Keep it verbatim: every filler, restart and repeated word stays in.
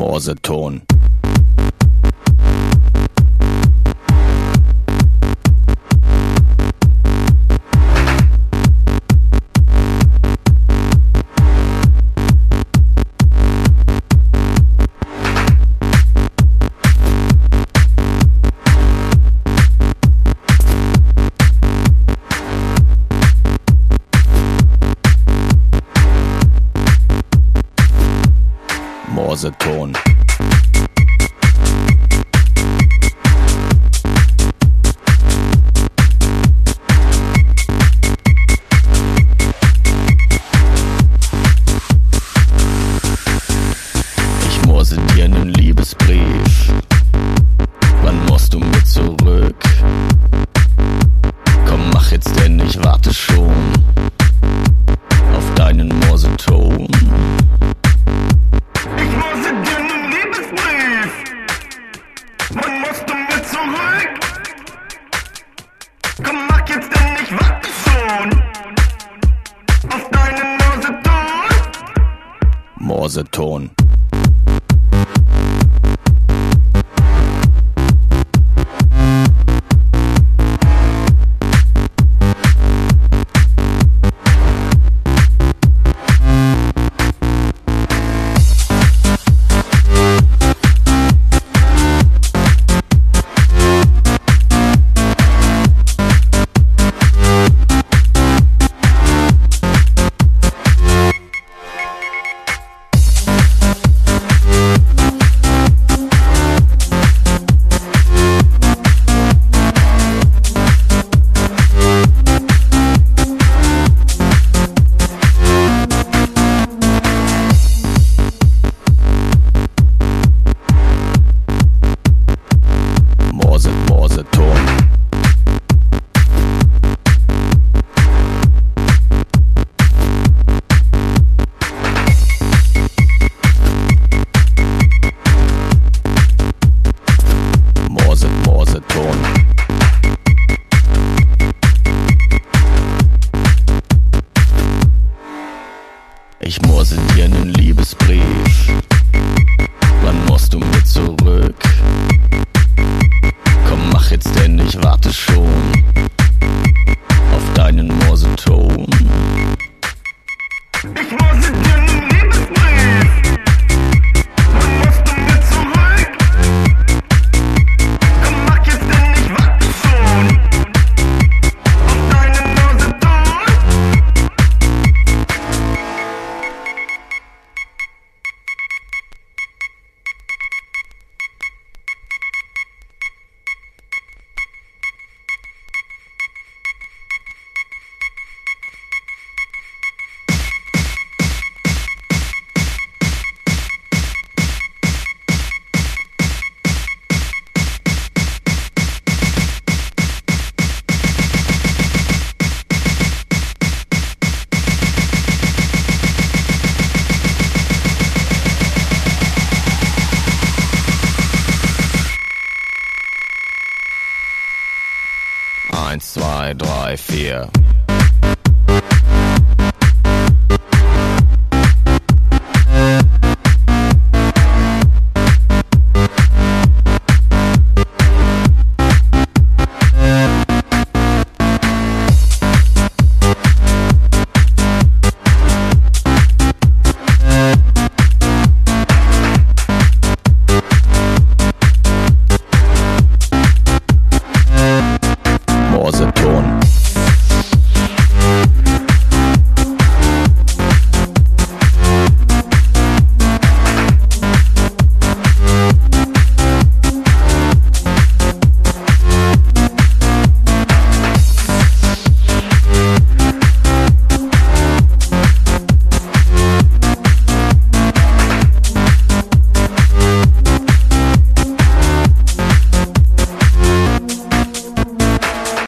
Morseton. Morseton. Ich morse dir nen Liebesbrief. Wann musst du mit zurück? Komm, mach jetzt denn, ich warte schon auf deinen Morseton. Wann musst du mit zurück? Komm, mach jetzt denn, ich warte schon auf deinen Morseton. Morseton. Ich morse dir nen Liebesbrief. Wann musst du mit zurück? Komm, mach jetzt denn, ich warte schon auf deinen Morseton. Ich morse dir nen Liebesbrief. Wann musst du mit zurück? Komm, mach jetzt denn, ich warte schon auf deinen Morseton. Eins, zwei, drei, vier.